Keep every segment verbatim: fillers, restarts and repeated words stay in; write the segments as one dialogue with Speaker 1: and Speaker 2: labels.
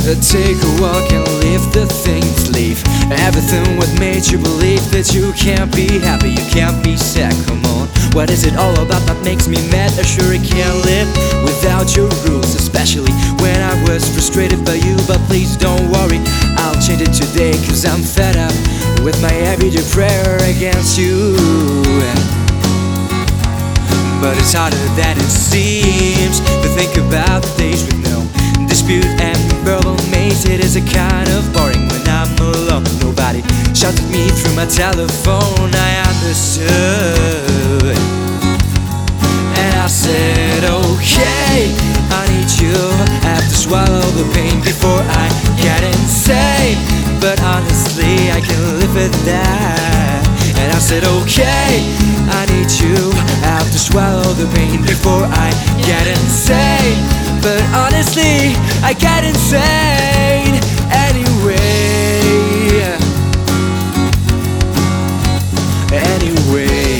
Speaker 1: Take a walk and leave the things, leave everything what made you believe that you can't be happy, you can't be sad. Come on, what is it all about that makes me mad? I sure I can't live without your rules, especially when I was frustrated by you. But please don't worry, I'll change it today, cause I'm fed up with my everyday prayer against you. But it's harder than it seems to think about the days with no dispute and verbal maze. It is a kind of boring when I'm alone. Nobody shouts at me through my telephone. I understood, and I said, okay, I need you. I have to swallow the pain before I get insane. But honestly, I can live with that. And I said, okay, I need you. I have to swallow the pain before I get insane. But honestly, I get insane anyway. Anyway.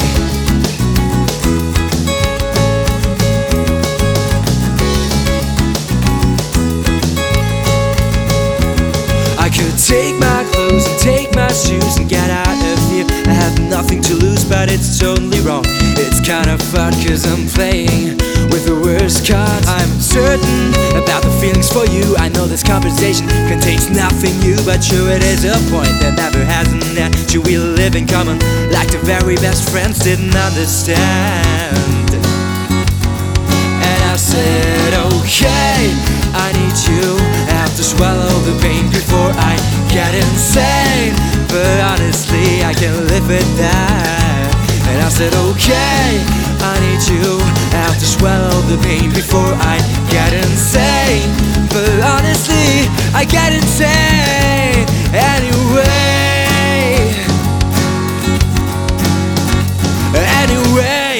Speaker 1: I could take my clothes and take my shoes and get out of here. I have nothing to lose, but it's totally wrong. It's kind of fun cause I'm playing with the worst cards. I'm certain about the feelings for you. I know this conversation contains nothing new, but sure it is a point that never has an end. Should we live in common like the very best friends didn't understand? And I said, okay, I need you. I have to swallow the pain before I get insane. But honestly, I can live with that. And I said, okay, I need you. I have to swallow the pain before I get insane. But honestly, I get insane anyway. Anyway.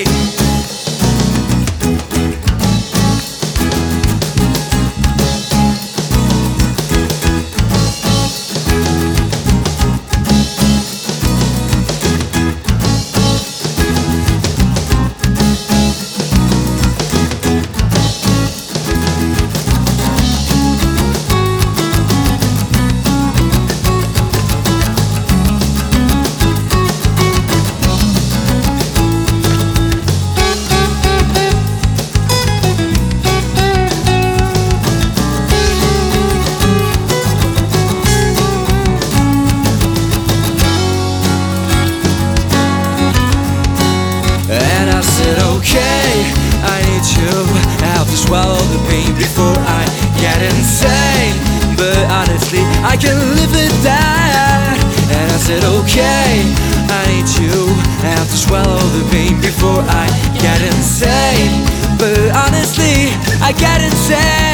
Speaker 1: And I said, okay, I need you. I have to swallow the pain before I get insane. But honestly, I can live with that. And I said, okay, I need you. I have to swallow the pain before I get insane. But honestly, I get insane.